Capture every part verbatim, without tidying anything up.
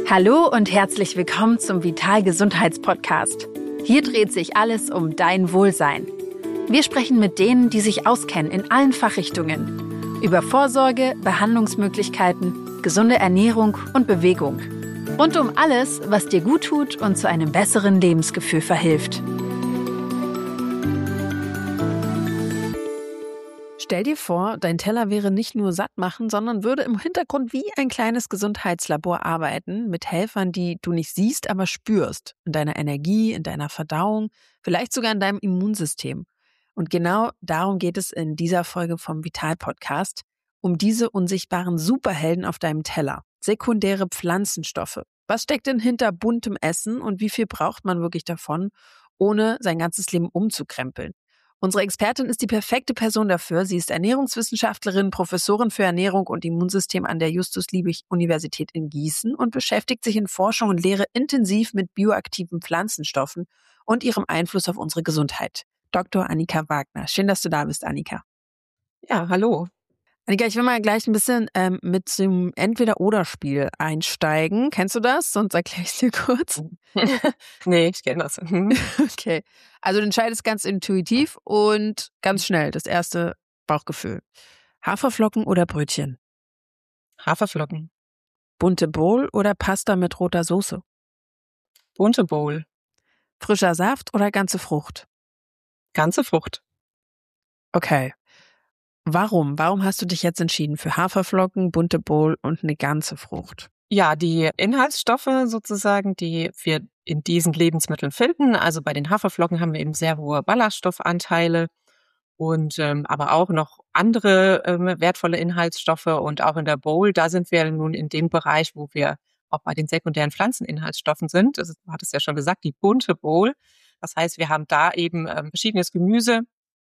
Hallo und herzlich willkommen zum Vital Gesundheitspodcast. Hier dreht sich alles um dein Wohlsein. Wir sprechen mit denen, die sich auskennen in allen Fachrichtungen. Über Vorsorge, Behandlungsmöglichkeiten, gesunde Ernährung und Bewegung. Rund um alles, was dir gut tut und zu einem besseren Lebensgefühl verhilft. Stell dir vor, dein Teller wäre nicht nur satt machen, sondern würde im Hintergrund wie ein kleines Gesundheitslabor arbeiten, mit Helfern, die du nicht siehst, aber spürst. In deiner Energie, in deiner Verdauung, vielleicht sogar in deinem Immunsystem. Und genau darum geht es in dieser Folge vom Vital-Podcast, um diese unsichtbaren Superhelden auf deinem Teller. Sekundäre Pflanzenstoffe. Was steckt denn hinter buntem Essen und wie viel braucht man wirklich davon, ohne sein ganzes Leben umzukrempeln? Unsere Expertin ist die perfekte Person dafür. Sie ist Ernährungswissenschaftlerin, Professorin für Ernährung und Immunsystem an der Justus-Liebig-Universität in Gießen und beschäftigt sich in Forschung und Lehre intensiv mit bioaktiven Pflanzenstoffen und ihrem Einfluss auf unsere Gesundheit. Doktor Annika Wagner. Schön, dass du da bist, Annika. Ja, hallo. Annika, ich will mal gleich ein bisschen ähm, mit dem Entweder-Oder-Spiel einsteigen. Kennst du das? Sonst erkläre ich es dir kurz. Nee, ich kenne das. Okay. Also du entscheidest ganz intuitiv und ganz schnell. Das erste Bauchgefühl. Haferflocken oder Brötchen? Haferflocken. Bunte Bowl oder Pasta mit roter Soße? Bunte Bowl. Frischer Saft oder ganze Frucht? Ganze Frucht. Okay. Warum? Warum hast du dich jetzt entschieden für Haferflocken, bunte Bowl und eine ganze Frucht? Ja, die Inhaltsstoffe sozusagen, die wir in diesen Lebensmitteln finden. Also bei den Haferflocken haben wir eben sehr hohe Ballaststoffanteile und ähm, aber auch noch andere ähm, wertvolle Inhaltsstoffe. Und auch in der Bowl, da sind wir nun in dem Bereich, wo wir auch bei den sekundären Pflanzeninhaltsstoffen sind. Das ist, du hattest ja schon gesagt, die bunte Bowl. Das heißt, wir haben da eben ähm, verschiedenes Gemüse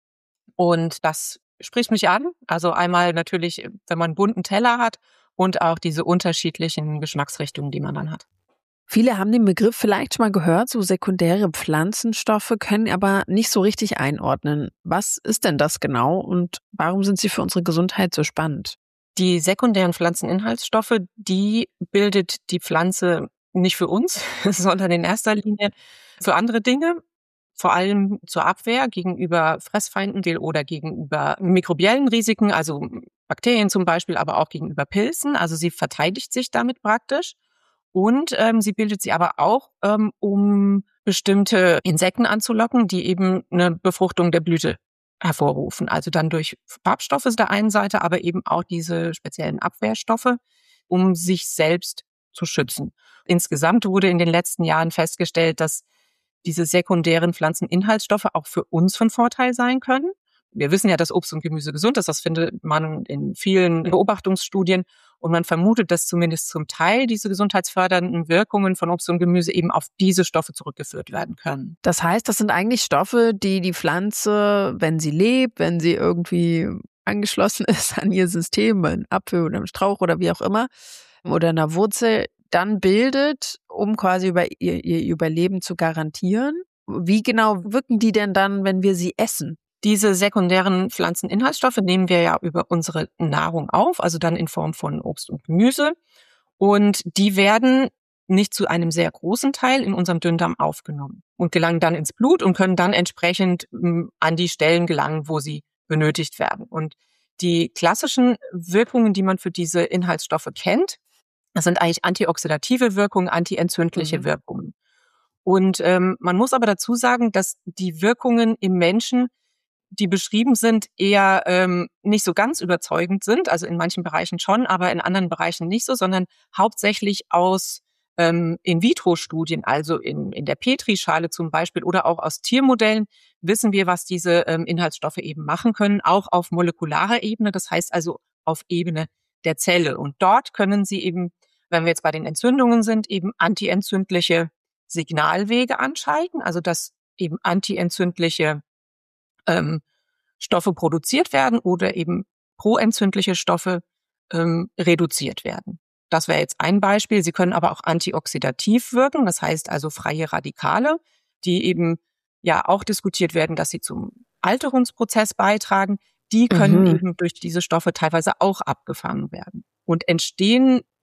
und das spricht mich an. Also einmal natürlich, wenn man einen bunten Teller hat und auch diese unterschiedlichen Geschmacksrichtungen, die man dann hat. Viele haben den Begriff vielleicht schon mal gehört, so sekundäre Pflanzenstoffe, können aber nicht so richtig einordnen. Was ist denn das genau und warum sind sie für unsere Gesundheit so spannend? Die sekundären Pflanzeninhaltsstoffe, die bildet die Pflanze nicht für uns, sondern in erster Linie für andere Dinge. Vor allem zur Abwehr gegenüber Fressfeinden oder gegenüber mikrobiellen Risiken, also Bakterien zum Beispiel, aber auch gegenüber Pilzen. Also sie verteidigt sich damit praktisch. Und ähm, sie bildet sie aber auch, ähm, um bestimmte Insekten anzulocken, die eben eine Befruchtung der Blüte hervorrufen. Also dann durch Farbstoffe der einen Seite, aber eben auch diese speziellen Abwehrstoffe, um sich selbst zu schützen. Insgesamt wurde in den letzten Jahren festgestellt, dass diese sekundären Pflanzeninhaltsstoffe auch für uns von Vorteil sein können. Wir wissen ja, dass Obst und Gemüse gesund ist. Das findet man in vielen Beobachtungsstudien. Und man vermutet, dass zumindest zum Teil diese gesundheitsfördernden Wirkungen von Obst und Gemüse eben auf diese Stoffe zurückgeführt werden können. Das heißt, das sind eigentlich Stoffe, die die Pflanze, wenn sie lebt, wenn sie irgendwie angeschlossen ist an ihr System, ein Apfel oder ein Strauch oder wie auch immer, oder einer Wurzel, dann bildet, um quasi über ihr, ihr Überleben zu garantieren. Wie genau wirken die denn dann, wenn wir sie essen? Diese sekundären Pflanzeninhaltsstoffe nehmen wir ja über unsere Nahrung auf, also dann in Form von Obst und Gemüse. Und die werden nicht zu einem sehr großen Teil in unserem Dünndarm aufgenommen und gelangen dann ins Blut und können dann entsprechend m, an die Stellen gelangen, wo sie benötigt werden. Und die klassischen Wirkungen, die man für diese Inhaltsstoffe kennt, das sind eigentlich antioxidative Wirkungen, antientzündliche mhm. Wirkungen. Und ähm, man muss aber dazu sagen, dass die Wirkungen im Menschen, die beschrieben sind, eher ähm, nicht so ganz überzeugend sind. Also in manchen Bereichen schon, aber in anderen Bereichen nicht so, sondern hauptsächlich aus ähm, In-vitro-Studien, also in, in der Petrischale zum Beispiel oder auch aus Tiermodellen, wissen wir, was diese ähm, Inhaltsstoffe eben machen können, auch auf molekularer Ebene, das heißt also auf Ebene der Zelle. Und dort können sie eben, wenn wir jetzt bei den Entzündungen sind, eben antientzündliche Signalwege anschalten, also dass eben antientzündliche ähm, Stoffe produziert werden oder eben proentzündliche Stoffe ähm, reduziert werden. Das wäre jetzt ein Beispiel. Sie können aber auch antioxidativ wirken, das heißt also freie Radikale, die eben ja auch diskutiert werden, dass sie zum Alterungsprozess beitragen. Die können mhm. eben durch diese Stoffe teilweise auch abgefangen werden. Und entstehen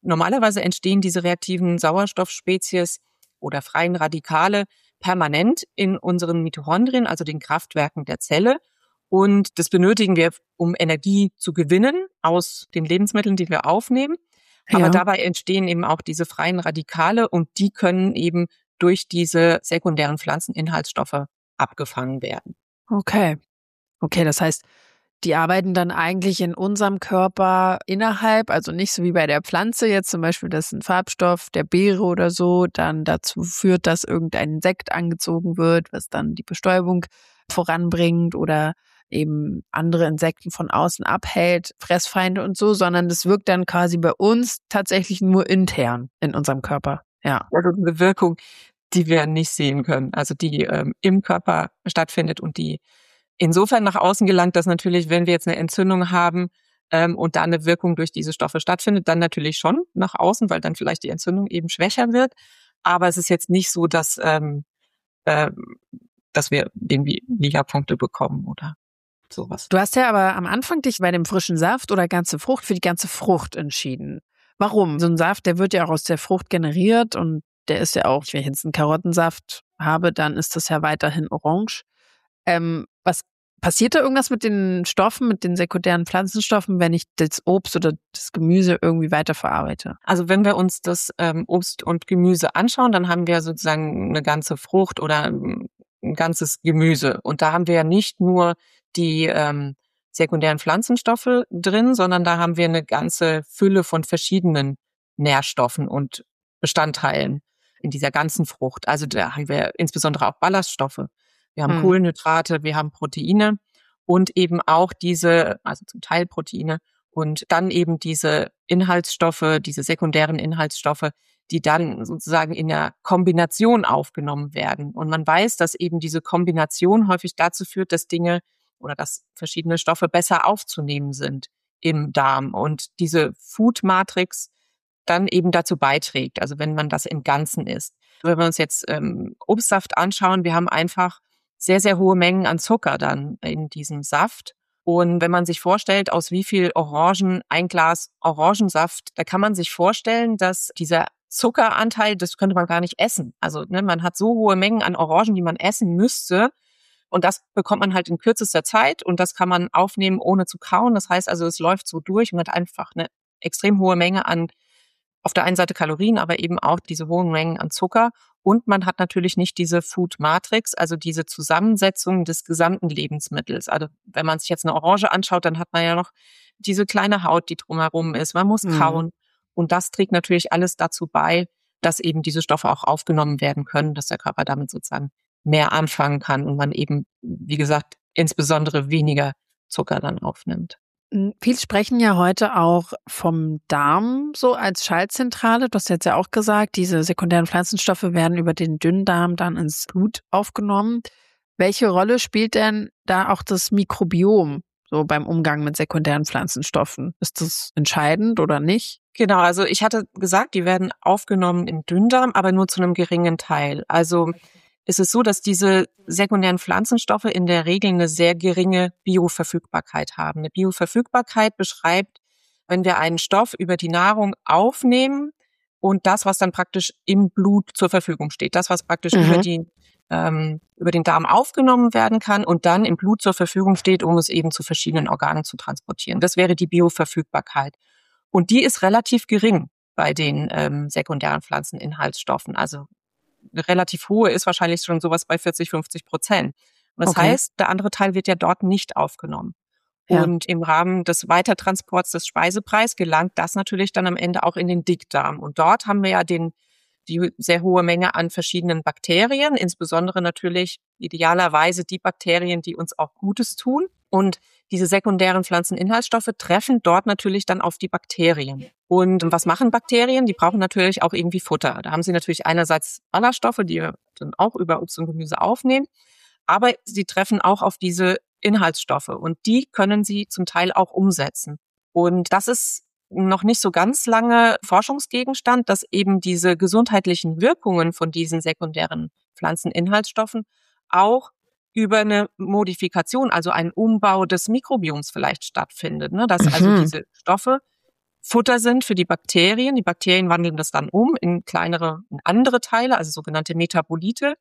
normalerweise entstehen diese reaktiven Sauerstoffspezies oder freien Radikale permanent in unseren Mitochondrien, also den Kraftwerken der Zelle. Und das benötigen wir, um Energie zu gewinnen aus den Lebensmitteln, die wir aufnehmen. Aber Ja. dabei entstehen eben auch diese freien Radikale und die können eben durch diese sekundären Pflanzeninhaltsstoffe abgefangen werden. Okay. Okay, das heißt, die arbeiten dann eigentlich in unserem Körper innerhalb, also nicht so wie bei der Pflanze jetzt zum Beispiel, dass ein Farbstoff der Beere oder so dann dazu führt, dass irgendein Insekt angezogen wird, was dann die Bestäubung voranbringt oder eben andere Insekten von außen abhält, Fressfeinde und so, sondern das wirkt dann quasi bei uns tatsächlich nur intern in unserem Körper. Ja. Also eine Wirkung, die wir nicht sehen können, also die ähm, im Körper stattfindet und die insofern nach außen gelangt, dass natürlich, wenn wir jetzt eine Entzündung haben ähm, und da eine Wirkung durch diese Stoffe stattfindet, dann natürlich schon nach außen, weil dann vielleicht die Entzündung eben schwächer wird. Aber es ist jetzt nicht so, dass ähm, äh, dass wir irgendwie Ligapunkte bekommen oder sowas. Du hast ja aber am Anfang dich bei dem frischen Saft oder ganze Frucht für die ganze Frucht entschieden. Warum? So ein Saft, der wird ja auch aus der Frucht generiert und der ist ja auch, wenn ich jetzt einen Karottensaft habe, dann ist das ja weiterhin orange. Ähm, was passiert da irgendwas mit den Stoffen, mit den sekundären Pflanzenstoffen, wenn ich das Obst oder das Gemüse irgendwie weiterverarbeite? Also wenn wir uns das ähm, Obst und Gemüse anschauen, dann haben wir sozusagen eine ganze Frucht oder ähm, ein ganzes Gemüse. Und da haben wir ja nicht nur die ähm, sekundären Pflanzenstoffe drin, sondern da haben wir eine ganze Fülle von verschiedenen Nährstoffen und Bestandteilen in dieser ganzen Frucht. Also da haben wir insbesondere auch Ballaststoffe. Wir haben Hm. Kohlenhydrate, wir haben Proteine und eben auch diese, also zum Teil Proteine und dann eben diese Inhaltsstoffe, diese sekundären Inhaltsstoffe, die dann sozusagen in der Kombination aufgenommen werden. Und man weiß, dass eben diese Kombination häufig dazu führt, dass Dinge oder dass verschiedene Stoffe besser aufzunehmen sind im Darm und diese Food-Matrix dann eben dazu beiträgt, also wenn man das im Ganzen isst. Wenn wir uns jetzt ähm, Obstsaft anschauen, wir haben einfach sehr, sehr hohe Mengen an Zucker dann in diesem Saft. Und wenn man sich vorstellt, aus wie viel Orangen ein Glas Orangensaft, da kann man sich vorstellen, dass dieser Zuckeranteil, das könnte man gar nicht essen. Also ne, man hat so hohe Mengen an Orangen, die man essen müsste. Und das bekommt man halt in kürzester Zeit und das kann man aufnehmen, ohne zu kauen. Das heißt also, es läuft so durch und hat einfach eine extrem hohe Menge an, auf der einen Seite Kalorien, aber eben auch diese hohen Mengen an Zucker. Und man hat natürlich nicht diese Food Matrix, also diese Zusammensetzung des gesamten Lebensmittels. Also wenn man sich jetzt eine Orange anschaut, dann hat man ja noch diese kleine Haut, die drumherum ist. Man muss Mhm. kauen. Und das trägt natürlich alles dazu bei, dass eben diese Stoffe auch aufgenommen werden können, dass der Körper damit sozusagen mehr anfangen kann und man eben, wie gesagt, insbesondere weniger Zucker dann aufnimmt. Viele sprechen ja heute auch vom Darm so als Schaltzentrale. Du hast jetzt ja auch gesagt, diese sekundären Pflanzenstoffe werden über den Dünndarm dann ins Blut aufgenommen. Welche Rolle spielt denn da auch das Mikrobiom so beim Umgang mit sekundären Pflanzenstoffen? Ist das entscheidend oder nicht? Genau, also ich hatte gesagt, die werden aufgenommen im Dünndarm, aber nur zu einem geringen Teil. Also es ist so, dass diese sekundären Pflanzenstoffe in der Regel eine sehr geringe Bioverfügbarkeit haben. Eine Bioverfügbarkeit beschreibt, wenn wir einen Stoff über die Nahrung aufnehmen und das, was dann praktisch im Blut zur Verfügung steht, das, was praktisch Mhm. über die ähm, über den Darm aufgenommen werden kann und dann im Blut zur Verfügung steht, um es eben zu verschiedenen Organen zu transportieren. Das wäre die Bioverfügbarkeit. Und die ist relativ gering bei den ähm, sekundären Pflanzeninhaltsstoffen. Also eine relativ hohe ist wahrscheinlich schon sowas bei vierzig, fünfzig Prozent. Und das Okay. heißt, der andere Teil wird ja dort nicht aufgenommen. Ja. Und im Rahmen des Weitertransports des Speisepreis gelangt das natürlich dann am Ende auch in den Dickdarm. Und dort haben wir ja den, die sehr hohe Menge an verschiedenen Bakterien, insbesondere natürlich idealerweise die Bakterien, die uns auch Gutes tun. Und diese sekundären Pflanzeninhaltsstoffe treffen dort natürlich dann auf die Bakterien. Und was machen Bakterien? Die brauchen natürlich auch irgendwie Futter. Da haben sie natürlich einerseits Ballaststoffe, die wir dann auch über Obst und Gemüse aufnehmen, aber sie treffen auch auf diese Inhaltsstoffe und die können sie zum Teil auch umsetzen. Und das ist noch nicht so ganz lange Forschungsgegenstand, dass eben diese gesundheitlichen Wirkungen von diesen sekundären Pflanzeninhaltsstoffen auch über eine Modifikation, also einen Umbau des Mikrobioms vielleicht stattfindet, ne? Dass also Mhm. diese Stoffe Futter sind für die Bakterien. Die Bakterien wandeln das dann um in kleinere, in andere Teile, also sogenannte Metabolite.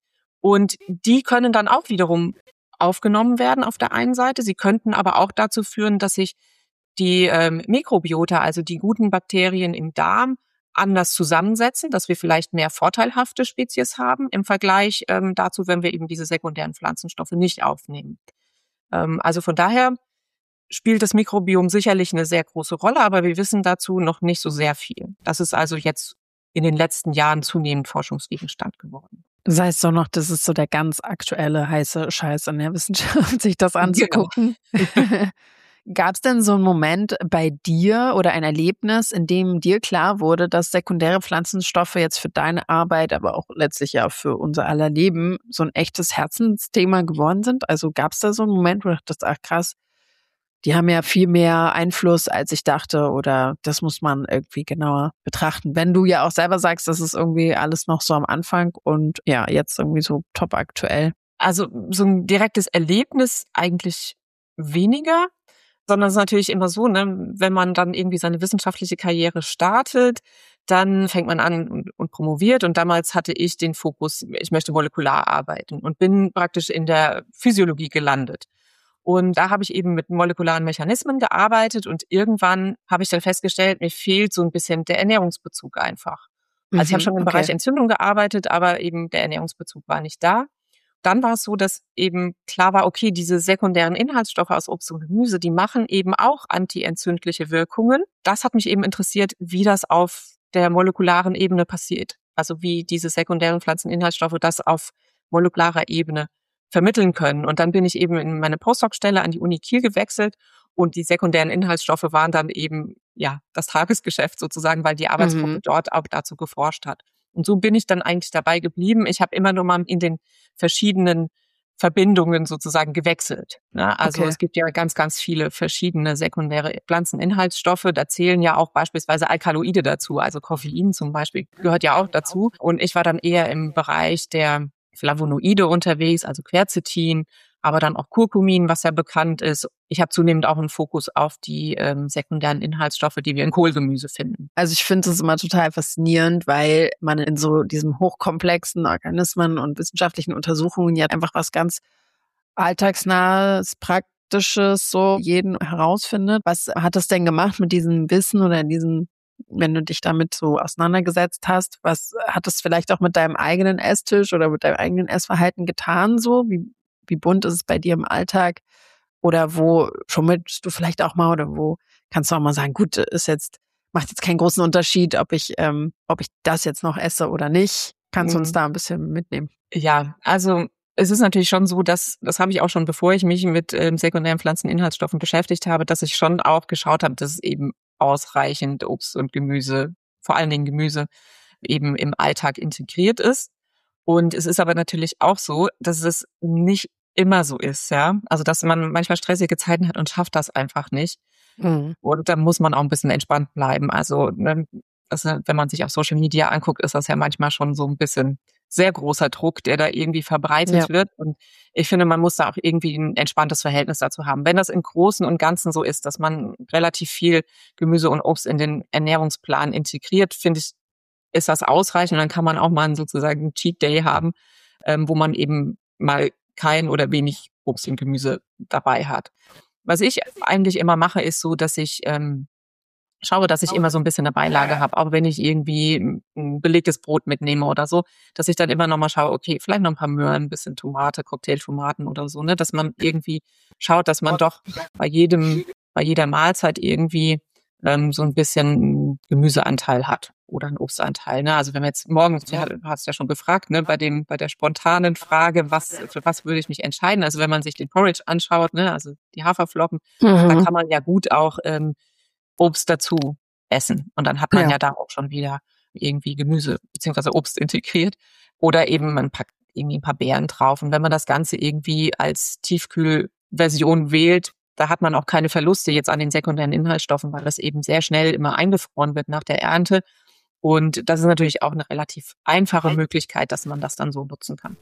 Und die können dann auch wiederum aufgenommen werden auf der einen Seite. Sie könnten aber auch dazu führen, dass sich die ähm, Mikrobiota, also die guten Bakterien im Darm, anders zusammensetzen, dass wir vielleicht mehr vorteilhafte Spezies haben im Vergleich ähm, dazu, wenn wir eben diese sekundären Pflanzenstoffe nicht aufnehmen. Ähm, also von daher spielt das Mikrobiom sicherlich eine sehr große Rolle, aber wir wissen dazu noch nicht so sehr viel. Das ist also jetzt in den letzten Jahren zunehmend Forschungsgegenstand geworden. Das heißt doch noch, das ist so der ganz aktuelle heiße Scheiß in der Wissenschaft, sich das anzugucken. Genau. Gab es denn so einen Moment bei dir oder ein Erlebnis, in dem dir klar wurde, dass sekundäre Pflanzenstoffe jetzt für deine Arbeit, aber auch letztlich ja für unser aller Leben so ein echtes Herzensthema geworden sind? Also gab es da so einen Moment, wo du dachtest, ach krass, die haben ja viel mehr Einfluss, als ich dachte, oder das muss man irgendwie genauer betrachten. Wenn du ja auch selber sagst, das ist irgendwie alles noch so am Anfang und ja, jetzt irgendwie so top aktuell. Also so ein direktes Erlebnis eigentlich weniger, sondern es ist natürlich immer so, ne, wenn man dann irgendwie seine wissenschaftliche Karriere startet, dann fängt man an und, und promoviert. Und damals hatte ich den Fokus, ich möchte molekular arbeiten und bin praktisch in der Physiologie gelandet. Und da habe ich eben mit molekularen Mechanismen gearbeitet und irgendwann habe ich dann festgestellt, mir fehlt so ein bisschen der Ernährungsbezug einfach. Also ich habe schon im okay. Bereich Entzündung gearbeitet, aber eben der Ernährungsbezug war nicht da. Dann war es so, dass eben klar war, okay, diese sekundären Inhaltsstoffe aus Obst und Gemüse, die machen eben auch antientzündliche Wirkungen. Das hat mich eben interessiert, wie das auf der molekularen Ebene passiert. Also wie diese sekundären Pflanzeninhaltsstoffe das auf molekularer Ebene vermitteln können. Und dann bin ich eben in meine Postdoc-Stelle an die Uni Kiel gewechselt und die sekundären Inhaltsstoffe waren dann eben ja das Tagesgeschäft sozusagen, weil die Arbeitsgruppe mhm. dort auch dazu geforscht hat. Und so bin ich dann eigentlich dabei geblieben. Ich habe immer nur mal in den verschiedenen Verbindungen sozusagen gewechselt. Ne? Also okay. Es gibt ja ganz, ganz viele verschiedene sekundäre Pflanzeninhaltsstoffe. Da zählen ja auch beispielsweise Alkaloide dazu. Also Koffein zum Beispiel gehört ja auch dazu. Und ich war dann eher im Bereich der Flavonoide unterwegs, also Quercetin, aber dann auch Curcumin, was ja bekannt ist. Ich habe zunehmend auch einen Fokus auf die ähm, sekundären Inhaltsstoffe, die wir in Kohlgemüse finden. Also ich finde es immer total faszinierend, weil man in so diesem hochkomplexen Organismen und wissenschaftlichen Untersuchungen ja einfach was ganz alltagsnahes, praktisches so jeden herausfindet. Was hat das denn gemacht mit diesem Wissen oder in diesem, wenn du dich damit so auseinandergesetzt hast, was hat das vielleicht auch mit deinem eigenen Esstisch oder mit deinem eigenen Essverhalten getan so? Wie Wie bunt ist es bei dir im Alltag? Oder wo schummelst du vielleicht auch mal oder wo kannst du auch mal sagen, gut, ist jetzt, macht jetzt keinen großen Unterschied, ob ich, ähm, ob ich das jetzt noch esse oder nicht. Kannst du uns da ein bisschen mitnehmen? Ja, also es ist natürlich schon so, dass, das habe ich auch schon, bevor ich mich mit ähm, sekundären Pflanzeninhaltsstoffen beschäftigt habe, dass ich schon auch geschaut habe, dass es eben ausreichend Obst und Gemüse, vor allen Dingen Gemüse, eben im Alltag integriert ist. Und es ist aber natürlich auch so, dass es nicht immer so ist, ja. Also, dass man manchmal stressige Zeiten hat und schafft das einfach nicht. Mhm. Und da muss man auch ein bisschen entspannt bleiben. Also, ne, also, wenn man sich auf Social Media anguckt, ist das ja manchmal schon so ein bisschen sehr großer Druck, der da irgendwie verbreitet ja. wird. Und ich finde, man muss da auch irgendwie ein entspanntes Verhältnis dazu haben. Wenn das im Großen und Ganzen so ist, dass man relativ viel Gemüse und Obst in den Ernährungsplan integriert, finde ich, ist das ausreichend. Und dann kann man auch mal sozusagen einen Cheat Day haben, ähm, wo man eben mal kein oder wenig Obst und Gemüse dabei hat. Was ich eigentlich immer mache, ist so, dass ich ähm, schaue, dass ich immer so ein bisschen eine Beilage habe, auch wenn ich irgendwie ein belegtes Brot mitnehme oder so, dass ich dann immer nochmal schaue, okay, vielleicht noch ein paar Möhren, ein bisschen Tomate, Cocktailtomaten oder so, ne, dass man irgendwie schaut, dass man doch bei jedem, bei jeder Mahlzeit irgendwie ähm, so ein bisschen Gemüseanteil hat oder einen Obstanteil. Ne? Also wenn wir jetzt morgens, du hast ja schon gefragt, ne, bei dem, bei der spontanen Frage, was, für was würde ich mich entscheiden? Also wenn man sich den Porridge anschaut, ne, also die Haferflocken, mhm. da kann man ja gut auch ähm, Obst dazu essen. Und dann hat man ja. ja da auch schon wieder irgendwie Gemüse beziehungsweise Obst integriert. Oder eben man packt irgendwie ein paar Beeren drauf. Und wenn man das Ganze irgendwie als Tiefkühlversion wählt, da hat man auch keine Verluste jetzt an den sekundären Inhaltsstoffen, weil das eben sehr schnell immer eingefroren wird nach der Ernte. Und das ist natürlich auch eine relativ einfache Möglichkeit, dass man das dann so nutzen kann.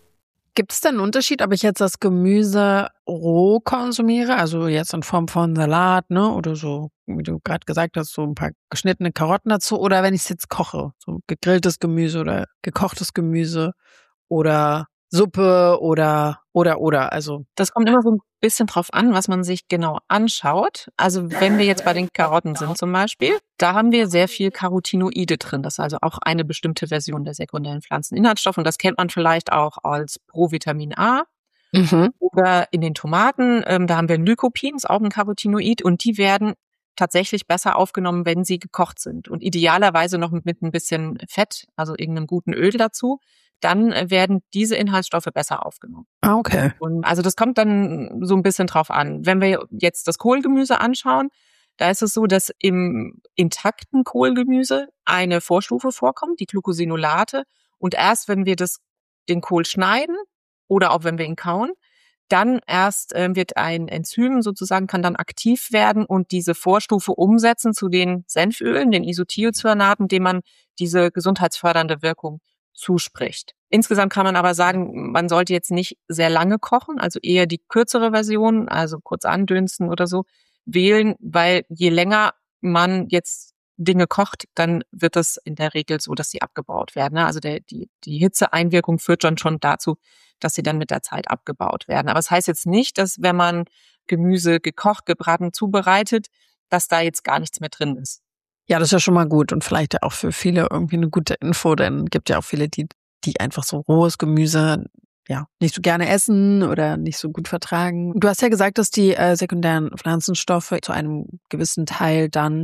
Gibt es denn einen Unterschied, ob ich jetzt das Gemüse roh konsumiere, also jetzt in Form von Salat, ne, oder so, wie du gerade gesagt hast, so ein paar geschnittene Karotten dazu, oder wenn ich es jetzt koche, so gegrilltes Gemüse oder gekochtes Gemüse oder Suppe oder oder oder, also Das kommt immer so ein bisschen drauf an, was man sich genau anschaut. Also wenn wir jetzt bei den Karotten sind zum Beispiel, da haben wir sehr viel Carotinoide drin. Das ist also auch eine bestimmte Version der sekundären Pflanzeninhaltsstoffe. Und das kennt man vielleicht auch als Provitamin A. mhm. Oder in den Tomaten, ähm, da haben wir Lycopin, ist auch ein Carotinoid. Und die werden tatsächlich besser aufgenommen, wenn sie gekocht sind. Und idealerweise noch mit, mit ein bisschen Fett, also irgendeinem guten Öl dazu. Dann äh, werden diese Inhaltsstoffe besser aufgenommen. Ah, okay. Und also das kommt dann so ein bisschen drauf an. Wenn wir jetzt das Kohlgemüse anschauen, da ist es so, dass im intakten Kohlgemüse eine Vorstufe vorkommt, die Glucosinolate. Und erst wenn wir das, den Kohl schneiden oder auch wenn wir ihn kauen, dann erst äh, wird ein Enzym sozusagen, kann dann aktiv werden und diese Vorstufe umsetzen zu den Senfölen, den Isothiocyanaten, dem man diese gesundheitsfördernde Wirkung zuspricht. Insgesamt kann man aber sagen, man sollte jetzt nicht sehr lange kochen, also eher die kürzere Version, also kurz andünsten oder so, wählen, weil je länger man jetzt Dinge kocht, dann wird es in der Regel so, dass sie abgebaut werden. Also der, die, die Hitzeeinwirkung führt dann schon dazu, dass sie dann mit der Zeit abgebaut werden. Aber es das heißt jetzt nicht, dass wenn man Gemüse gekocht, gebraten, zubereitet, dass da jetzt gar nichts mehr drin ist. Ja, das ist ja schon mal gut und vielleicht ja auch für viele irgendwie eine gute Info, denn gibt ja auch viele, die die einfach so rohes Gemüse ja nicht so gerne essen oder nicht so gut vertragen. Du hast ja gesagt, dass die äh, sekundären Pflanzenstoffe zu einem gewissen Teil dann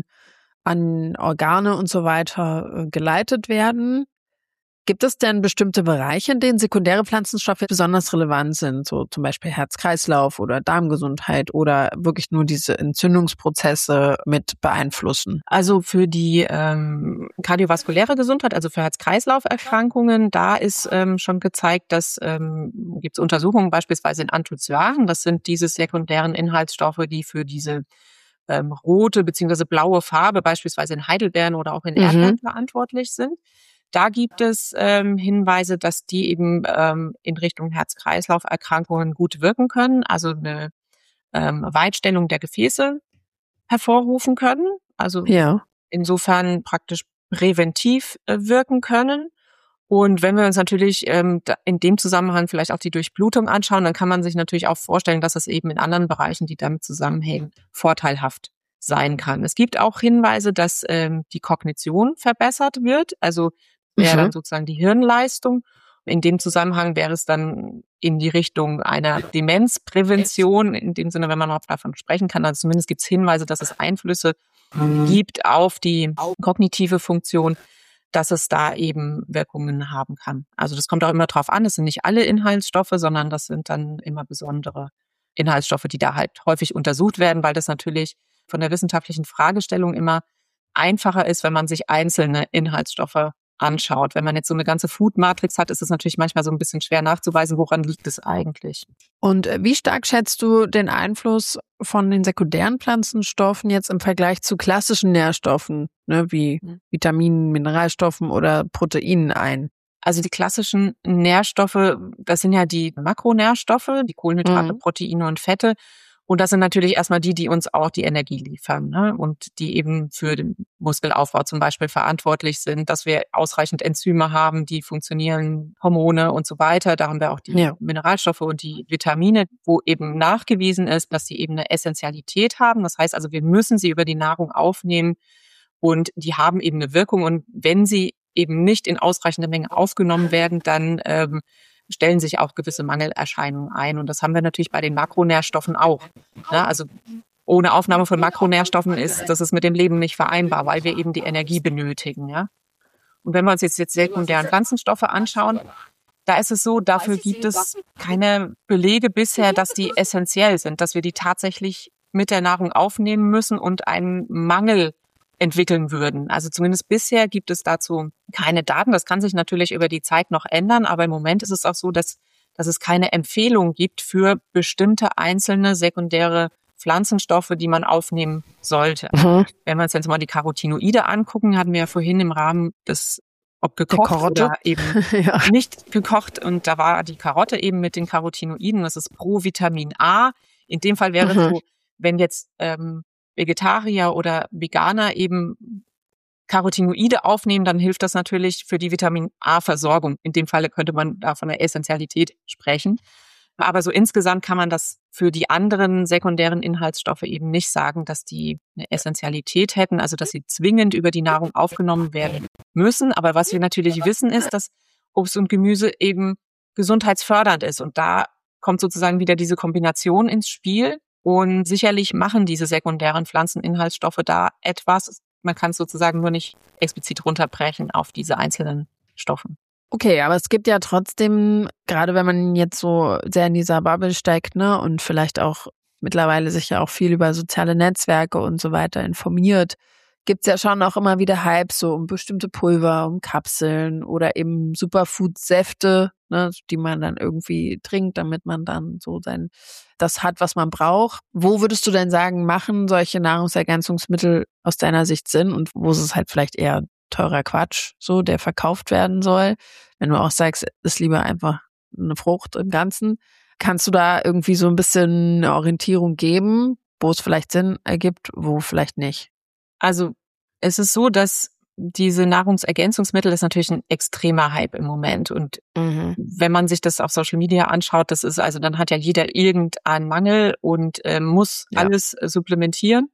an Organe und so weiter äh, geleitet werden. Gibt es denn bestimmte Bereiche, in denen sekundäre Pflanzenstoffe besonders relevant sind, so zum Beispiel Herz-Kreislauf oder Darmgesundheit oder wirklich nur diese Entzündungsprozesse mit beeinflussen? Also für die ähm, kardiovaskuläre Gesundheit, also für Herz-Kreislauf-Erkrankungen, da ist ähm, schon gezeigt, dass ähm, gibt es Untersuchungen beispielsweise in Anthocyanen, das sind diese sekundären Inhaltsstoffe, die für diese ähm, rote beziehungsweise blaue Farbe beispielsweise in Heidelbeeren oder auch in Erdbeeren mhm. verantwortlich sind. Da gibt es ähm, Hinweise, dass die eben ähm, in Richtung Herz-Kreislauf-Erkrankungen gut wirken können, also eine ähm, Weitstellung der Gefäße hervorrufen können, also ja. insofern praktisch präventiv äh, wirken können. Und wenn wir uns natürlich ähm, in dem Zusammenhang vielleicht auch die Durchblutung anschauen, dann kann man sich natürlich auch vorstellen, dass es eben in anderen Bereichen, die damit zusammenhängen, vorteilhaft sein kann. Es gibt auch Hinweise, dass ähm, die Kognition verbessert wird, also wäre mhm. dann sozusagen die Hirnleistung. In dem Zusammenhang wäre es dann in die Richtung einer Demenzprävention, in dem Sinne, wenn man noch davon sprechen kann. Also zumindest gibt es Hinweise, dass es Einflüsse mhm. gibt auf die kognitive Funktion, dass es da eben Wirkungen haben kann. Also das kommt auch immer drauf an, es sind nicht alle Inhaltsstoffe, sondern das sind dann immer besondere Inhaltsstoffe, die da halt häufig untersucht werden, weil das natürlich von der wissenschaftlichen Fragestellung immer einfacher ist, wenn man sich einzelne Inhaltsstoffe anschaut. Wenn man jetzt so eine ganze Food-Matrix hat, ist es natürlich manchmal so ein bisschen schwer nachzuweisen, woran liegt es eigentlich. Und wie stark schätzt du den Einfluss von den sekundären Pflanzenstoffen jetzt im Vergleich zu klassischen Nährstoffen, ne, wie mhm. Vitaminen, Mineralstoffen oder Proteinen ein? Also die klassischen Nährstoffe, das sind ja die Makronährstoffe, die Kohlenhydrate, mhm. Proteine und Fette. Und das sind natürlich erstmal die, die uns auch die Energie liefern, ne? Und die eben für den Muskelaufbau zum Beispiel verantwortlich sind, dass wir ausreichend Enzyme haben, die funktionieren, Hormone und so weiter. Da haben wir auch die ja. Mineralstoffe und die Vitamine, wo eben nachgewiesen ist, dass sie eben eine Essentialität haben. Das heißt also, wir müssen sie über die Nahrung aufnehmen und die haben eben eine Wirkung. Und wenn sie eben nicht in ausreichender Menge aufgenommen werden, dann ähm, stellen sich auch gewisse Mangelerscheinungen ein. Und das haben wir natürlich bei den Makronährstoffen auch. Ja, also ohne Aufnahme von Makronährstoffen ist das ist mit dem Leben nicht vereinbar, weil wir eben die Energie benötigen. Ja. Und wenn wir uns jetzt, jetzt sekundären Pflanzenstoffe anschauen, da ist es so, dafür gibt es keine Belege bisher, dass die essentiell sind, dass wir die tatsächlich mit der Nahrung aufnehmen müssen und einen Mangel entwickeln würden. Also zumindest bisher gibt es dazu keine Daten. Das kann sich natürlich über die Zeit noch ändern, aber im Moment ist es auch so, dass, dass es keine Empfehlung gibt für bestimmte einzelne sekundäre Pflanzenstoffe, die man aufnehmen sollte. Mhm. Wenn wir uns jetzt mal die Carotinoide angucken, hatten wir ja vorhin im Rahmen des ob gekocht oder eben ja. nicht gekocht. Und da war die Karotte eben mit den Carotinoiden, das ist Provitamin A. In dem Fall wäre es mhm. so, wenn jetzt ähm, Vegetarier oder Veganer eben Carotinoide aufnehmen, dann hilft das natürlich für die Vitamin-A-Versorgung. In dem Falle könnte man da von der Essentialität sprechen. Aber so insgesamt kann man das für die anderen sekundären Inhaltsstoffe eben nicht sagen, dass die eine Essentialität hätten, also dass sie zwingend über die Nahrung aufgenommen werden müssen. Aber was wir natürlich wissen, ist, dass Obst und Gemüse eben gesundheitsfördernd ist. Und da kommt sozusagen wieder diese Kombination ins Spiel. Und sicherlich machen diese sekundären Pflanzeninhaltsstoffe da etwas. Man kann es sozusagen nur nicht explizit runterbrechen auf diese einzelnen Stoffe. Okay, aber es gibt ja trotzdem, gerade wenn man jetzt so sehr in dieser Bubble steckt, ne, und vielleicht auch mittlerweile sich ja auch viel über soziale Netzwerke und so weiter informiert, gibt's ja schon auch immer wieder Hypes so um bestimmte Pulver, um Kapseln oder eben Superfood-Säfte, ne, die man dann irgendwie trinkt, damit man dann so sein das hat, was man braucht. Wo würdest du denn sagen, machen solche Nahrungsergänzungsmittel aus deiner Sicht Sinn und wo ist es halt vielleicht eher teurer Quatsch, so, der verkauft werden soll? Wenn du auch sagst, ist lieber einfach eine Frucht im Ganzen. Kannst du da irgendwie so ein bisschen eine Orientierung geben, wo es vielleicht Sinn ergibt, wo vielleicht nicht? Also es ist so, dass diese Nahrungsergänzungsmittel ist natürlich ein extremer Hype im Moment. Und mhm. wenn man sich das auf Social Media anschaut, das ist also, dann hat ja jeder irgendeinen Mangel und äh, muss ja. alles äh, supplementieren.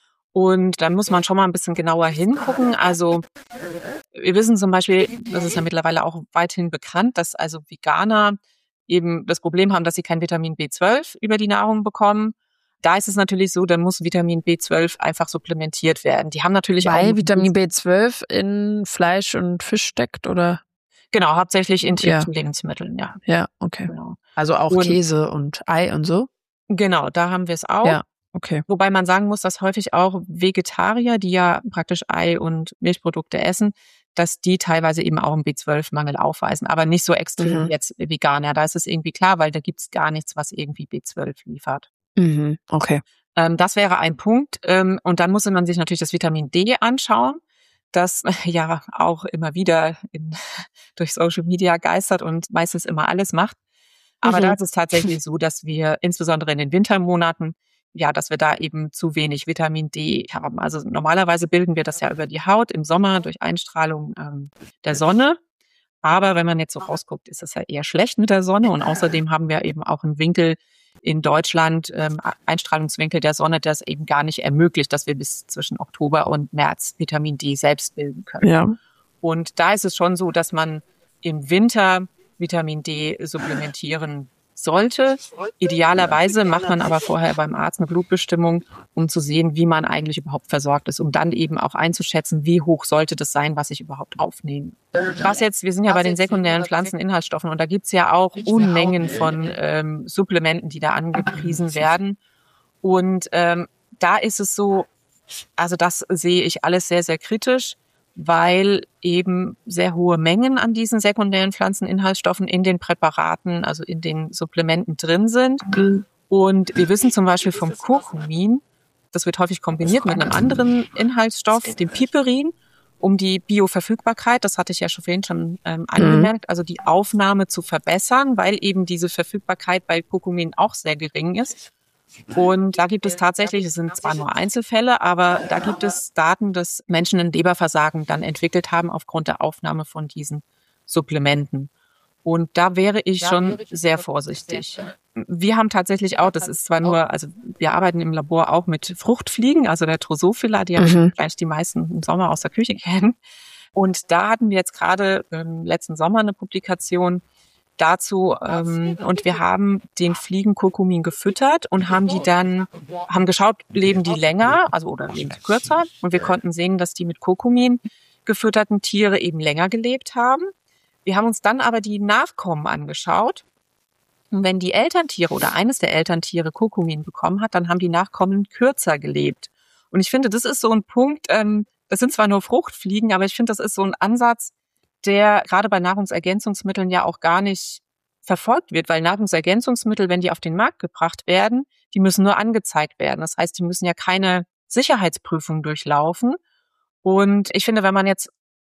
Und da muss man schon mal ein bisschen genauer hingucken. Also wir wissen zum Beispiel, das ist ja mittlerweile auch weithin bekannt, dass also Veganer eben das Problem haben, dass sie kein Vitamin B zwölf über die Nahrung bekommen. Da ist es natürlich so, dann muss Vitamin B zwölf einfach supplementiert werden. Die haben natürlich Weil auch... Weil Vitamin B zwölf in Fleisch und Fisch steckt, oder? Genau, hauptsächlich in tierischen ja. Lebensmitteln, ja. Ja, okay. Genau. Also auch und, Käse und Ei und so? Genau, da haben wir es auch. Ja. Okay. Wobei man sagen muss, dass häufig auch Vegetarier, die ja praktisch Ei und Milchprodukte essen, dass die teilweise eben auch einen B zwölf Mangel aufweisen, aber nicht so extrem mhm. jetzt Veganer. Da ist es irgendwie klar, weil da gibt's gar nichts, was irgendwie B zwölf liefert. Mhm. Okay. Ähm, das wäre ein Punkt. Ähm, und dann muss man sich natürlich das Vitamin D anschauen, das ja auch immer wieder in, durch Social Media geistert und meistens immer alles macht. Aber mhm. da ist es tatsächlich so, dass wir insbesondere in den Wintermonaten ja, dass wir da eben zu wenig Vitamin D haben. Also normalerweise bilden wir das ja über die Haut im Sommer durch Einstrahlung ähm, der Sonne. Aber wenn man jetzt so rausguckt, ist es ja eher schlecht mit der Sonne. Und außerdem haben wir eben auch einen Winkel in Deutschland, ähm, Einstrahlungswinkel der Sonne, das eben gar nicht ermöglicht, dass wir bis zwischen Oktober und März Vitamin D selbst bilden können. Ja. Und da ist es schon so, dass man im Winter Vitamin D supplementieren sollte. Idealerweise macht man aber vorher beim Arzt eine Blutbestimmung, um zu sehen, wie man eigentlich überhaupt versorgt ist, um dann eben auch einzuschätzen, wie hoch sollte das sein, was ich überhaupt aufnehme. Was jetzt, wir sind ja bei den sekundären Pflanzeninhaltsstoffen und da gibt's ja auch Unmengen von ähm, Supplementen, die da angepriesen werden. Und ähm, da ist es so, also das sehe ich alles sehr, sehr kritisch, weil eben sehr hohe Mengen an diesen sekundären Pflanzeninhaltsstoffen in den Präparaten, also in den Supplementen drin sind. Und wir wissen zum Beispiel vom Kurkumin, das wird häufig kombiniert mit einem anderen Inhaltsstoff, dem Piperin, um die Bioverfügbarkeit, das hatte ich ja schon vorhin schon ähm, angemerkt, also die Aufnahme zu verbessern, weil eben diese Verfügbarkeit bei Kurkumin auch sehr gering ist. Und da gibt es tatsächlich, es sind zwar nur Einzelfälle, aber da gibt es Daten, dass Menschen ein Leberversagen dann entwickelt haben aufgrund der Aufnahme von diesen Supplementen. Und da wäre ich schon sehr vorsichtig. Wir haben tatsächlich auch, das ist zwar nur, also wir arbeiten im Labor auch mit Fruchtfliegen, also der Drosophila, die mhm. ja vielleicht die meisten im Sommer aus der Küche kennen. Und da hatten wir jetzt gerade im letzten Sommer eine Publikation dazu, ähm, und wir haben den Fliegen Kurkumin gefüttert und haben die dann, haben geschaut, leben die länger, also oder leben die kürzer, und wir konnten sehen, dass die mit Kurkumin gefütterten Tiere eben länger gelebt haben. Wir haben uns dann aber die Nachkommen angeschaut, und wenn die Elterntiere oder eines der Elterntiere Kurkumin bekommen hat, dann haben die Nachkommen kürzer gelebt. Und ich finde, das ist so ein Punkt, ähm, das sind zwar nur Fruchtfliegen, aber ich finde, das ist so ein Ansatz, der gerade bei Nahrungsergänzungsmitteln ja auch gar nicht verfolgt wird, weil Nahrungsergänzungsmittel, wenn die auf den Markt gebracht werden, die müssen nur angezeigt werden. Das heißt, die müssen ja keine Sicherheitsprüfung durchlaufen. Und ich finde, wenn man jetzt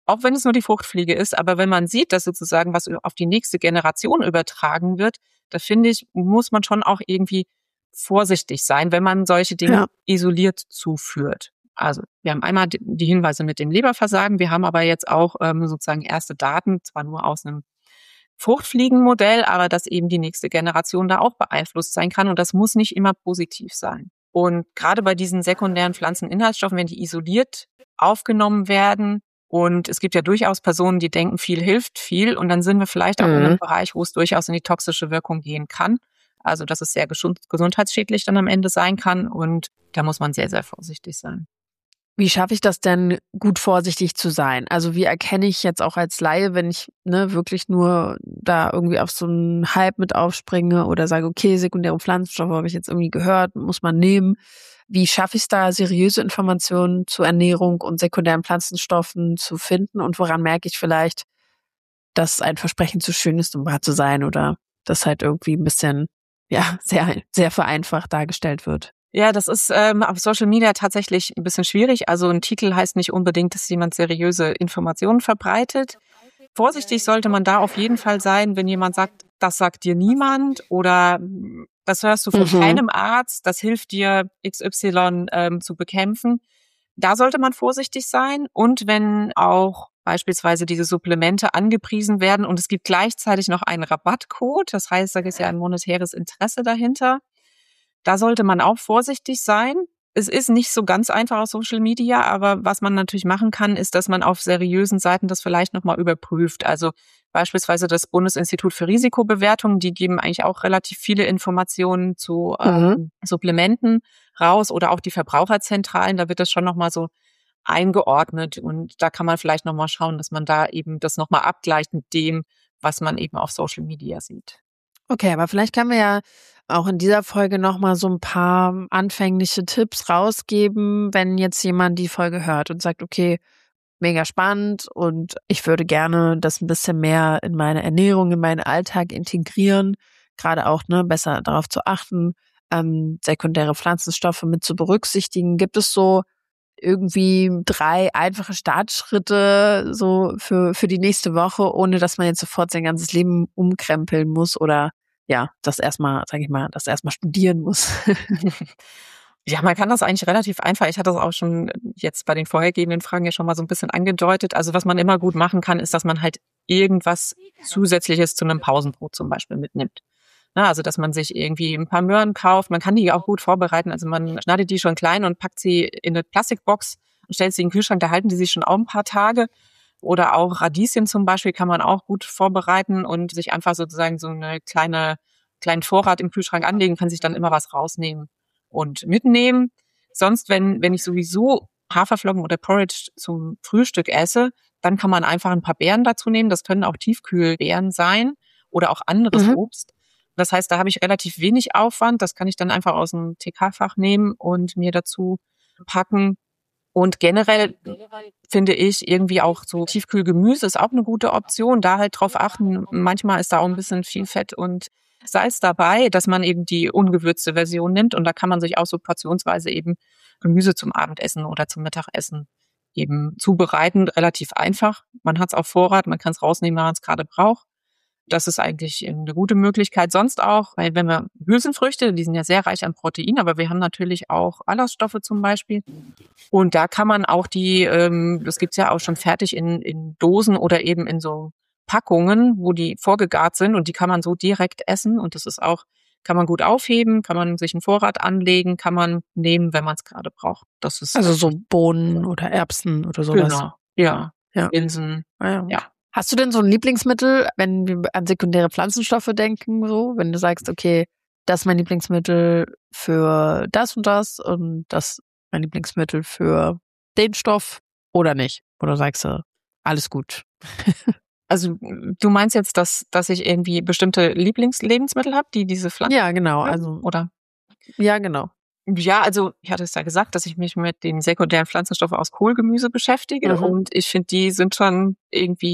auch wenn es nur die Fruchtfliege ist, aber wenn man sieht, dass sozusagen was auf die nächste Generation übertragen wird, da finde ich, muss man schon auch irgendwie vorsichtig sein, wenn man solche Dinge ja. isoliert zuführt. Also wir haben einmal die Hinweise mit dem Leberversagen, wir haben aber jetzt auch ähm, sozusagen erste Daten, zwar nur aus einem Fruchtfliegenmodell, aber dass eben die nächste Generation da auch beeinflusst sein kann und das muss nicht immer positiv sein. Und gerade bei diesen sekundären Pflanzeninhaltsstoffen, wenn die isoliert aufgenommen werden, und es gibt ja durchaus Personen, die denken, viel hilft viel, und dann sind wir vielleicht auch mhm. in einem Bereich, wo es durchaus in die toxische Wirkung gehen kann. Also dass es sehr gesundheitsschädlich dann am Ende sein kann, und da muss man sehr, sehr vorsichtig sein. Wie schaffe ich das denn, gut vorsichtig zu sein? Also wie erkenne ich jetzt auch als Laie, wenn ich ne wirklich nur da irgendwie auf so einen Hype mit aufspringe oder sage, okay, sekundäre Pflanzenstoffe habe ich jetzt irgendwie gehört, muss man nehmen. Wie schaffe ich es da, seriöse Informationen zu Ernährung und sekundären Pflanzenstoffen zu finden? Und woran merke ich vielleicht, dass ein Versprechen zu schön ist, um wahr zu sein, oder das halt irgendwie ein bisschen, ja, sehr, sehr vereinfacht dargestellt wird? Ja, das ist ähm, auf Social Media tatsächlich ein bisschen schwierig. Also ein Titel heißt nicht unbedingt, dass jemand seriöse Informationen verbreitet. Vorsichtig sollte man da auf jeden Fall sein, wenn jemand sagt, das sagt dir niemand oder das hörst du von mhm. keinem Arzt, das hilft dir X Y ähm, zu bekämpfen. Da sollte man vorsichtig sein. Und wenn auch beispielsweise diese Supplemente angepriesen werden und es gibt gleichzeitig noch einen Rabattcode, das heißt, da ist ja ein monetäres Interesse dahinter, da sollte man auch vorsichtig sein. Es ist nicht so ganz einfach auf Social Media, aber was man natürlich machen kann, ist, dass man auf seriösen Seiten das vielleicht nochmal überprüft. Also beispielsweise das Bundesinstitut für Risikobewertung, die geben eigentlich auch relativ viele Informationen zu mhm. ähm, Supplementen raus, oder auch die Verbraucherzentralen, da wird das schon nochmal so eingeordnet, und da kann man vielleicht nochmal schauen, dass man da eben das nochmal abgleicht mit dem, was man eben auf Social Media sieht. Okay, aber vielleicht können wir ja auch in dieser Folge nochmal so ein paar anfängliche Tipps rausgeben, wenn jetzt jemand die Folge hört und sagt, okay, mega spannend und ich würde gerne das ein bisschen mehr in meine Ernährung, in meinen Alltag integrieren, gerade auch ne besser darauf zu achten, ähm, sekundäre Pflanzenstoffe mit zu berücksichtigen. Gibt es so irgendwie drei einfache Startschritte so für für die nächste Woche, ohne dass man jetzt sofort sein ganzes Leben umkrempeln muss oder ja, das erstmal, sage ich mal, das erstmal studieren muss? Ja, man kann das eigentlich relativ einfach. Ich hatte das auch schon jetzt bei den vorhergehenden Fragen ja schon mal so ein bisschen angedeutet. Also was man immer gut machen kann, ist, dass man halt irgendwas Zusätzliches zu einem Pausenbrot zum Beispiel mitnimmt. Na, also dass man sich irgendwie ein paar Möhren kauft. Man kann die auch gut vorbereiten. Also man schneidet die schon klein und packt sie in eine Plastikbox und stellt sie in den Kühlschrank. Da halten die sich schon auch ein paar Tage. Oder auch Radieschen zum Beispiel kann man auch gut vorbereiten und sich einfach sozusagen so eine kleine kleinen Vorrat im Kühlschrank anlegen, kann sich dann immer was rausnehmen und mitnehmen. Sonst, wenn wenn ich sowieso Haferflocken oder Porridge zum Frühstück esse, dann kann man einfach ein paar Beeren dazu nehmen. Das können auch Tiefkühlbeeren sein oder auch anderes mhm. Obst. Das heißt, da habe ich relativ wenig Aufwand. Das kann ich dann einfach aus dem T K-Fach nehmen und mir dazu packen. Und generell finde ich irgendwie auch so Tiefkühlgemüse ist auch eine gute Option. Da halt drauf achten. Manchmal ist da auch ein bisschen viel Fett und Salz dabei, dass man eben die ungewürzte Version nimmt. Und da kann man sich auch so portionsweise eben Gemüse zum Abendessen oder zum Mittagessen eben zubereiten. Relativ einfach. Man hat es auf Vorrat, man kann es rausnehmen, wenn man es gerade braucht. Das ist eigentlich eine gute Möglichkeit. Sonst auch, weil wenn wir Hülsenfrüchte, die sind ja sehr reich an Protein, aber wir haben natürlich auch Ballaststoffe zum Beispiel. Und da kann man auch die, ähm, das gibt's ja auch schon fertig in, in Dosen oder eben in so Packungen, wo die vorgegart sind, und die kann man so direkt essen. Und das ist auch, kann man gut aufheben, kann man sich einen Vorrat anlegen, kann man nehmen, wenn man es gerade braucht. Das ist also so Bohnen oder Erbsen oder sowas. Genau, ja, ja. Linsen, ah, ja. ja. Hast du denn so ein Lieblingsmittel, wenn wir an sekundäre Pflanzenstoffe denken, so, wenn du sagst, okay, das ist mein Lieblingsmittel für das und das und das ist mein Lebensmittel für den Stoff oder nicht? Oder sagst du, alles gut? Also du meinst jetzt, dass dass ich irgendwie bestimmte Lieblingslebensmittel habe, die diese Pflanzen? Ja, genau. Also oder? Ja, genau. Ja, also ich hatte es ja gesagt, dass ich mich mit den sekundären Pflanzenstoffen aus Kohlgemüse beschäftige, mhm. und ich finde, die sind schon irgendwie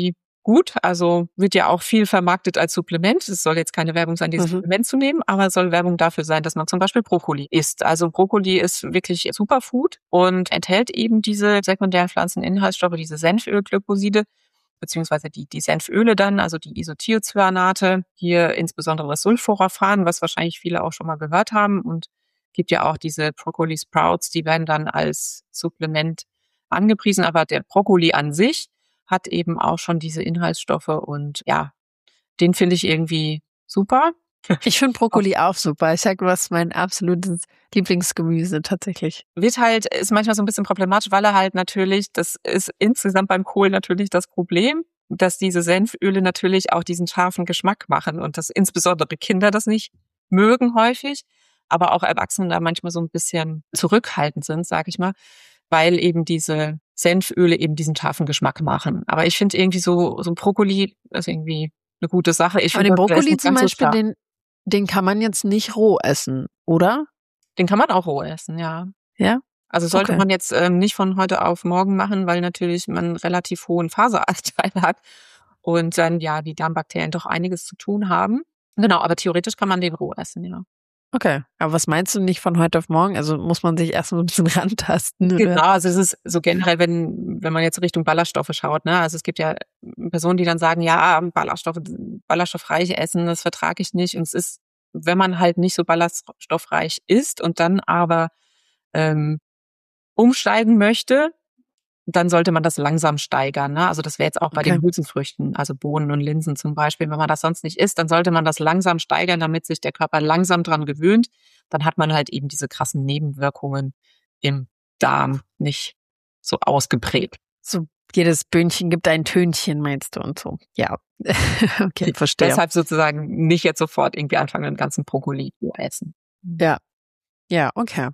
gut. Also wird ja auch viel vermarktet als Supplement. Es soll jetzt keine Werbung sein, dieses mhm. Supplement zu nehmen, aber es soll Werbung dafür sein, dass man zum Beispiel Brokkoli isst. Also Brokkoli ist wirklich Superfood und enthält eben diese sekundären Pflanzeninhaltsstoffe, diese Senfölglykoside, beziehungsweise die, die Senföle dann, also die Isothiocyanate, hier insbesondere das Sulforaphan, was wahrscheinlich viele auch schon mal gehört haben, und gibt ja auch diese Broccoli Sprouts, die werden dann als Supplement angepriesen, aber der Brokkoli an sich hat eben auch schon diese Inhaltsstoffe und ja, den finde ich irgendwie super. Ich finde Brokkoli auch super. Ich sage, was mein absolutes Lieblingsgemüse tatsächlich. Wird halt, ist manchmal so ein bisschen problematisch, weil er halt natürlich, das ist insgesamt beim Kohl natürlich das Problem, dass diese Senföle natürlich auch diesen scharfen Geschmack machen und dass insbesondere Kinder das nicht mögen häufig, aber auch Erwachsene da manchmal so ein bisschen zurückhaltend sind, sage ich mal, weil eben diese Senföle eben diesen scharfen Geschmack machen. Aber ich finde irgendwie so so Brokkoli ist irgendwie eine gute Sache. Ich Aber den Brokkoli zum Beispiel, so den, den kann man jetzt nicht roh essen, oder? Den kann man auch roh essen, ja. Ja? Also sollte okay. man jetzt ähm, nicht von heute auf morgen machen, weil natürlich man einen relativ hohen Faseranteil hat und dann ja die Darmbakterien doch einiges zu tun haben. Genau, aber theoretisch kann man den roh essen, ja. Okay, aber was meinst du nicht von heute auf morgen? Also muss man sich erst mal ein bisschen rantasten, oder? Genau, also es ist so generell, wenn wenn man jetzt Richtung Ballaststoffe schaut, ne? Also es gibt ja Personen, die dann sagen, ja, Ballaststoffe, ballaststoffreiche Essen, das vertrage ich nicht. Und es ist, wenn man halt nicht so ballaststoffreich isst und dann aber ähm, umsteigen möchte, dann sollte man das langsam steigern. Ne? Also das wäre jetzt auch bei okay. den Hülsenfrüchten, also Bohnen und Linsen zum Beispiel. Wenn man das sonst nicht isst, dann sollte man das langsam steigern, damit sich der Körper langsam dran gewöhnt. Dann hat man halt eben diese krassen Nebenwirkungen im Darm nicht so ausgeprägt. So jedes Böhnchen gibt ein Tönchen, meinst du, und so. Ja, okay, verstehe. Deshalb sozusagen nicht jetzt sofort irgendwie anfangen, den ganzen Brokkoli zu essen. Ja, ja, okay.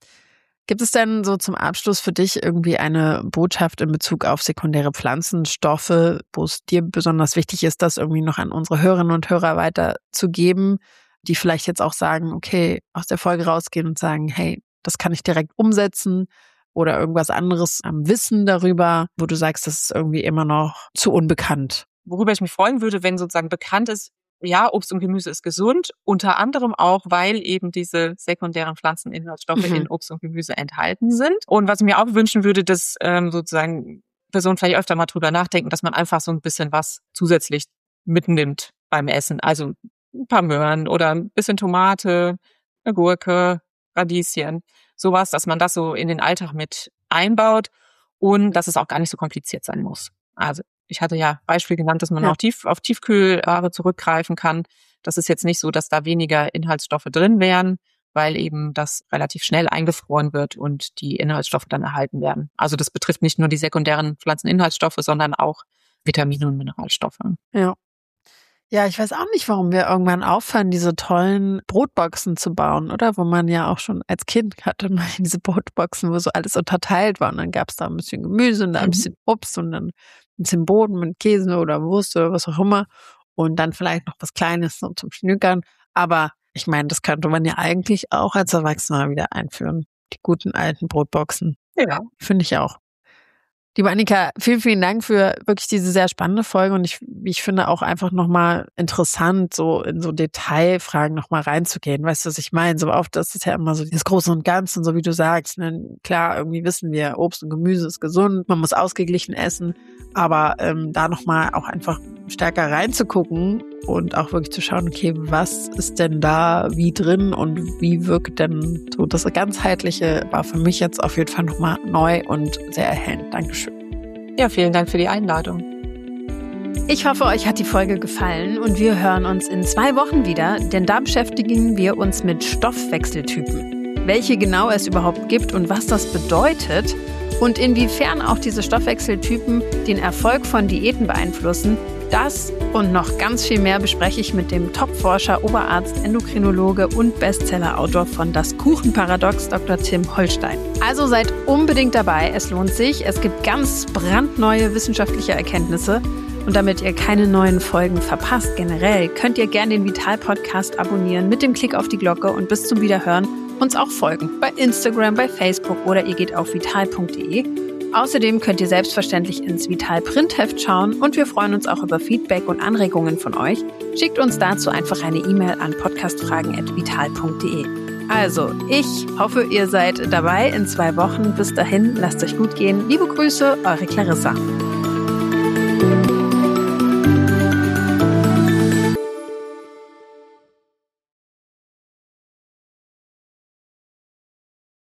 Gibt es denn so zum Abschluss für dich irgendwie eine Botschaft in Bezug auf sekundäre Pflanzenstoffe, wo es dir besonders wichtig ist, das irgendwie noch an unsere Hörerinnen und Hörer weiterzugeben, die vielleicht jetzt auch sagen, okay, aus der Folge rausgehen und sagen, hey, das kann ich direkt umsetzen, oder irgendwas anderes am Wissen darüber, wo du sagst, das ist irgendwie immer noch zu unbekannt? Worüber ich mich freuen würde, wenn sozusagen bekannt ist, ja, Obst und Gemüse ist gesund, unter anderem auch, weil eben diese sekundären Pflanzeninhaltsstoffe mhm. in Obst und Gemüse enthalten sind. Und was ich mir auch wünschen würde, dass ähm, sozusagen Personen vielleicht öfter mal drüber nachdenken, dass man einfach so ein bisschen was zusätzlich mitnimmt beim Essen. Also ein paar Möhren oder ein bisschen Tomate, eine Gurke, Radieschen, sowas, dass man das so in den Alltag mit einbaut und dass es auch gar nicht so kompliziert sein muss. Also ich hatte ja Beispiel genannt, dass man ja. auch tief, auf Tiefkühlware zurückgreifen kann. Das ist jetzt nicht so, dass da weniger Inhaltsstoffe drin wären, weil eben das relativ schnell eingefroren wird und die Inhaltsstoffe dann erhalten werden. Also das betrifft nicht nur die sekundären Pflanzeninhaltsstoffe, sondern auch Vitamine und Mineralstoffe. Ja. Ja, ich weiß auch nicht, warum wir irgendwann aufhören, diese tollen Brotboxen zu bauen, oder? Wo man ja auch schon als Kind hatte man diese Brotboxen, wo so alles unterteilt war. Und dann gab es da ein bisschen Gemüse und da ein bisschen Obst und dann ein bisschen Boden mit Käse oder Wurst oder was auch immer. Und dann vielleicht noch was Kleines so zum Schnückern. Aber ich meine, das könnte man ja eigentlich auch als Erwachsener wieder einführen. Die guten alten Brotboxen. Ja. Finde ich auch. Liebe Annika, vielen, vielen Dank für wirklich diese sehr spannende Folge und ich, ich finde auch einfach nochmal interessant, so in so Detailfragen nochmal reinzugehen. Weißt du, was ich meine? So oft, das ist ja immer so das Große und Ganze und so wie du sagst. Ne? Klar, irgendwie wissen wir, Obst und Gemüse ist gesund, man muss ausgeglichen essen, aber ähm, da nochmal auch einfach stärker reinzugucken und auch wirklich zu schauen, okay, was ist denn da wie drin und wie wirkt denn so das Ganzheitliche, war für mich jetzt auf jeden Fall nochmal neu und sehr erhellend. Dankeschön. Ja, vielen Dank für die Einladung. Ich hoffe, euch hat die Folge gefallen und wir hören uns in zwei Wochen wieder, denn da beschäftigen wir uns mit Stoffwechseltypen. Welche genau es überhaupt gibt und was das bedeutet und inwiefern auch diese Stoffwechseltypen den Erfolg von Diäten beeinflussen, das und noch ganz viel mehr bespreche ich mit dem Top-Forscher, Oberarzt, Endokrinologe und Bestseller-Autor von Das Kuchenparadox, Doktor Tim Holstein. Also seid unbedingt dabei, es lohnt sich. Es gibt ganz brandneue wissenschaftliche Erkenntnisse. Und damit ihr keine neuen Folgen verpasst generell, könnt ihr gerne den Vital-Podcast abonnieren mit dem Klick auf die Glocke und bis zum Wiederhören uns auch folgen. Bei Instagram, bei Facebook oder ihr geht auf vital punkt de. Außerdem könnt ihr selbstverständlich ins Vital Printheft schauen und wir freuen uns auch über Feedback und Anregungen von euch. Schickt uns dazu einfach eine E-Mail an podcastfragen at vital punkt de. Also, ich hoffe, ihr seid dabei in zwei Wochen. Bis dahin, lasst euch gut gehen. Liebe Grüße, eure Clarissa.